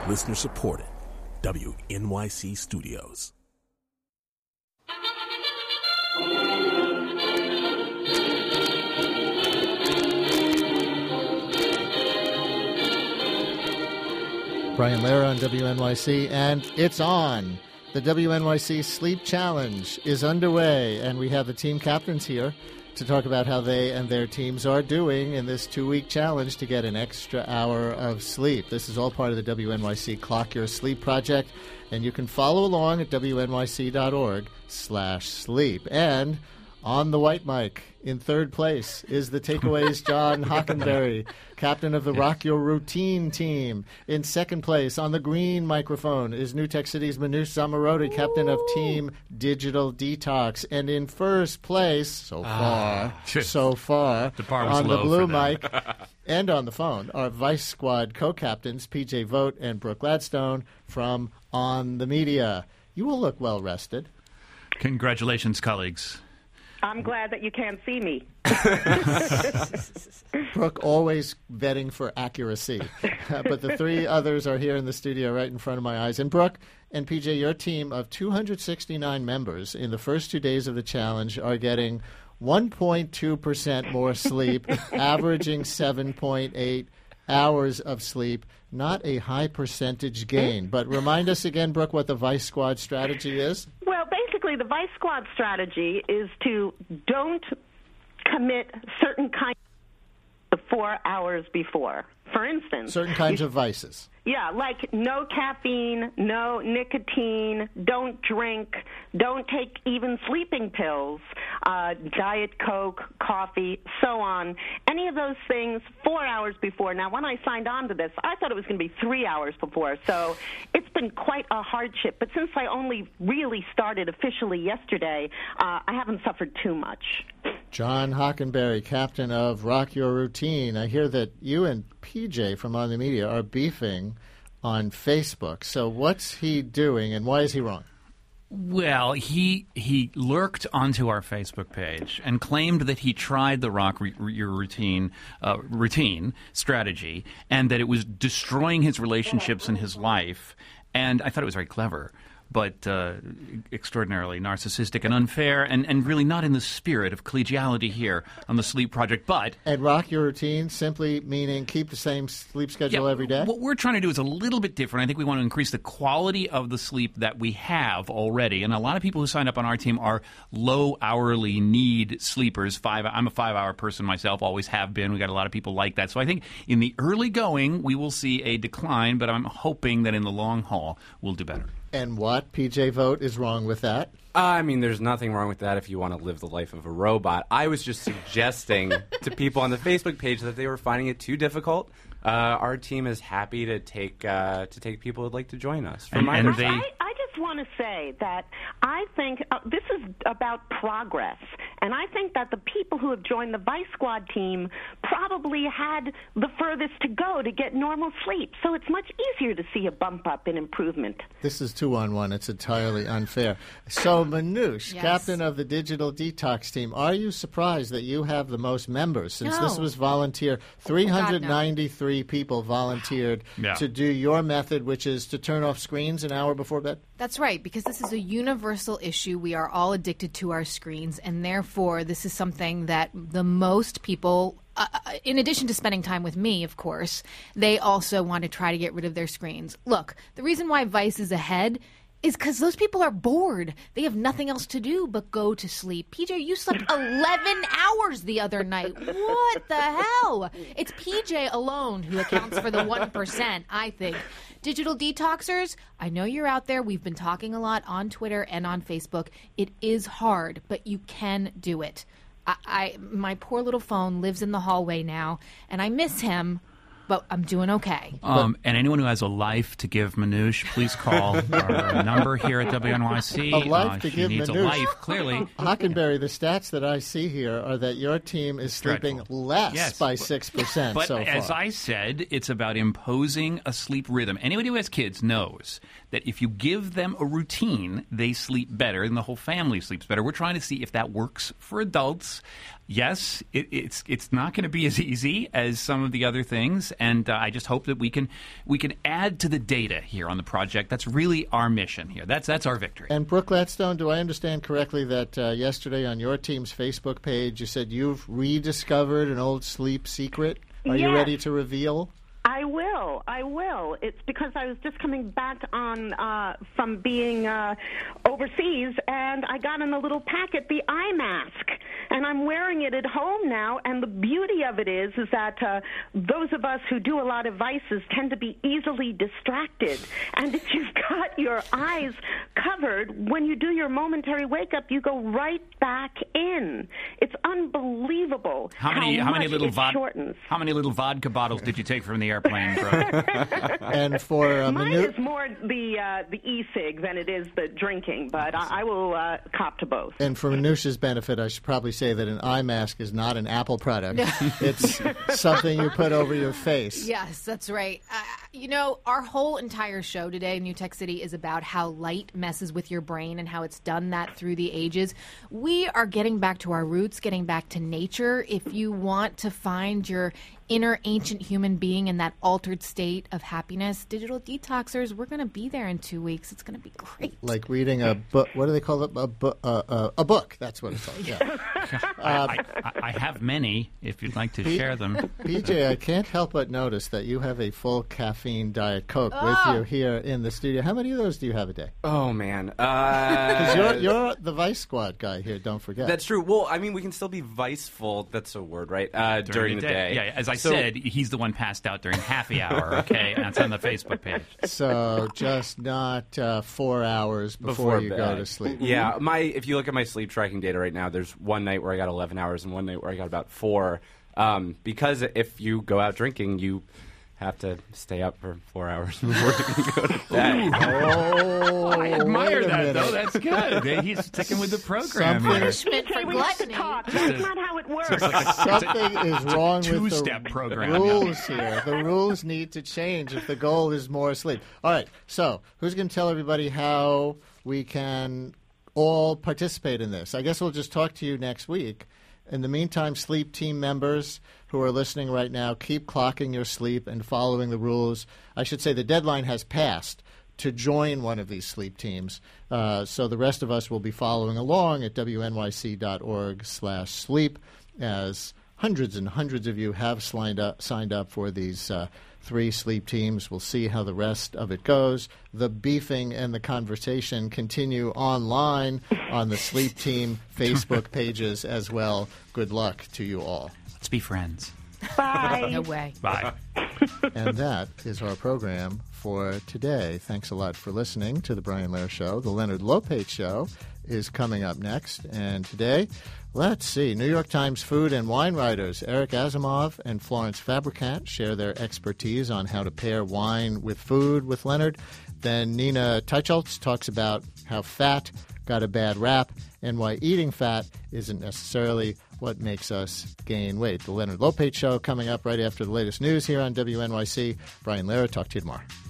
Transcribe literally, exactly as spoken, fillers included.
Listener supported. W N Y C Studios. Brian Lehrer on W N Y C, and it's on. The W N Y C Sleep Challenge is underway, and we have the team captains here to talk about how they and their teams are doing in this two-week challenge to get an extra hour of sleep. This is all part of the W N Y C Clock Your Sleep project, and you can follow along at W N Y C dot org slash sleep. And on the white mic, in third place, is the Takeaways' John Hockenberry, captain of the Rock Your Routine team. In second place, on the green microphone, is New Tech City's Manoush Zomorodi, captain of Team Digital Detox. And in first place, so far, ah, so far, the bar was on low the blue for them. mic and on the phone, are Vice Squad co-captains P J Vogt and Brooke Gladstone from On the Media. You will look well rested. Congratulations, colleagues. I'm glad that you can't see me. Brooke always vetting for accuracy. Uh, but the three others are here in the studio right in front of my eyes. And Brooke and P J, your team of two hundred sixty-nine members in the first two days of the challenge are getting one point two percent more sleep, averaging seven point eight hours of sleep. Not a high percentage gain. But remind us again, Brooke, what the Vice Squad strategy is. Well, basically, the Vice Squad strategy is to don't commit certain kinds of four hours before. For instance, certain kinds you, of vices. Yeah, like no caffeine, no nicotine, don't drink, don't take even sleeping pills, uh, Diet Coke, coffee, so on. Any of those things four hours before. Now, when I signed on to this, I thought it was going to be three hours before, so it's been quite a hardship. But since I only really started officially yesterday, uh, I haven't suffered too much. John Hockenberry, captain of Rock Your Routine. I hear that you and P J from On the Media are beefing on Facebook. So what's he doing, and why is he wrong? Well, he he lurked onto our Facebook page and claimed that he tried the Rock re- Your Routine uh, routine strategy and that it was destroying his relationships and his life. And I thought it was very clever, but uh, extraordinarily narcissistic and unfair, and, and really not in the spirit of collegiality here on the Sleep Project. But and Rock Your Routine simply meaning keep the same sleep schedule yeah, every day? What we're trying to do is a little bit different. I think we want to increase the quality of the sleep that we have already. And a lot of people who sign up on our team are low hourly need sleepers. Five. I'm a five-hour person myself, always have been. We got a lot of people like that. So I think in the early going, we will see a decline, but I'm hoping that in the long haul, we'll do better. And what, P J Vogt, is wrong with that? Uh, I mean, there's nothing wrong with that if you want to live the life of a robot. I was just suggesting to people on the Facebook page that they were finding it too difficult. Uh, our team is happy to take uh, to take people who'd like to join us. From and, my and they... I, I just want to say that I think uh, this is about progress. And I think that the people who have joined the Vice Squad team probably had the furthest to go to get normal sleep. So it's much easier to see a bump up in improvement. This is two on one. It's entirely unfair. So, Manoush, yes. captain of the Digital Detox team, are you surprised that you have the most members? Since No. this was volunteer, three hundred ninety-three people volunteered Yeah. to do your method, which is to turn off screens an hour before bed? That's right, because this is a universal issue. We are all addicted to our screens, and therefore this is something that the most people, uh, in addition to spending time with me, of course, they also want to try to get rid of their screens. Look, the reason why Vice is ahead is because those people are bored. They have nothing else to do but go to sleep. P J, you slept eleven hours the other night. What the hell? It's P J alone who accounts for the one percent, I think. Digital detoxers, I know you're out there. We've been talking a lot on Twitter and on Facebook. It is hard, but you can do it. I, I my poor little phone lives in the hallway now, and I miss him. But I'm doing okay. Um, and anyone who has a life to give Manoush, please call our number here at W N Y C. A life uh, to she give needs Manoush. a life, clearly. Hockenberry, the stats that I see here are that your team is sleeping Dreadful. less Yes. by six percent But so far. as I said, it's about imposing a sleep rhythm. Anybody who has kids knows that if you give them a routine, they sleep better and the whole family sleeps better. We're trying to see if that works for adults. Yes, it, it's it's not going to be as easy as some of the other things, and uh, I just hope that we can we can add to the data here on the project. That's really our mission here. That's that's our victory. And Brooke Gladstone, do I understand correctly that uh, yesterday on your team's Facebook page you said you've rediscovered an old sleep secret? Are Yes. you ready to reveal? I will. I will. It's because I was just coming back on uh, from being uh, overseas, and I got in a little packet the eye mask, and I'm wearing it at home now. And the beauty of it is, is that uh, those of us who do a lot of vices tend to be easily distracted. And if you've got your eyes covered, when you do your momentary wake up, you go right back in. It's unbelievable How many how, how many much little it vod- shortens. how many little vodka bottles did you take from the airplane, Brooke? And for uh, Mine Manu- is more the uh, the e-cig than it is the drinking, but I, I will uh, cop to both. And for Minusha's benefit, I should probably say that an eye mask is not an Apple product. It's something you put over your face. Yes, that's right. Uh, you know, our whole entire show today, New Tech City, is about how light messes with your brain and how it's done that through the ages. We are getting back to our roots, getting back to nature. If you want to find your inner ancient human being in that altered state of happiness, Digital Detoxers, we're going to be there in two weeks. It's going to be great. Like reading a book. What do they call it? A, bu- uh, uh, a book. That's what it's called. Yeah. I, I, I have many, if you'd like to share them. P J, I can't help but notice that you have a full caffeine Diet Coke with you here in the studio. How many of those do you have a day? Oh man, Because uh, you're, you're the Vice Squad guy here, don't forget. that's true. Well, I mean, we can still be viceful. That's a word, right? Uh, during, the day. Yeah, as I So- said, he's the one passed out during happy hour, okay? And that's on the Facebook page. So just not uh, four hours before, you bed. go to sleep. Yeah, my if you look at my sleep tracking data right now, there's one night where I got eleven hours and one night where I got about four. Um, because if you go out drinking, you have to stay up for four hours before you can go to bed. Oh, I admire wait a that, minute. though. That's good. He's sticking with the program Something- here. Punishment Say for we have to gluttony. talk. That's not how it works. Something is wrong with two-step the program, rules here. The rules need to change if the goal is more sleep. All right, so who's going to tell everybody how we can all participate in this? I guess we'll just talk to you next week. In the meantime, sleep team members who are listening right now, keep clocking your sleep and following the rules. I should say the deadline has passed to join one of these sleep teams. Uh, so the rest of us will be following along at W N Y C dot org slash sleep, as hundreds and hundreds of you have signed up, signed up for these uh, three sleep teams. We'll see how the rest of it goes. The beefing and the conversation continue online on the sleep team Facebook pages as well. Good luck to you all. Let's be friends. Bye. No way. Bye. And that is our program for today. Thanks a lot for listening to The Brian Lehrer Show. The Leonard Lopate Show is coming up next. And today, let's see, New York Times food and wine writers Eric Asimov and Florence Fabricant share their expertise on how to pair wine with food with Leonard. Then Nina Teicholz talks about how fat got a bad rap and why eating fat isn't necessarily what makes us gain weight. The Leonard Lopate Show coming up right after the latest news here on W N Y C. Brian Lehrer, talk to you tomorrow.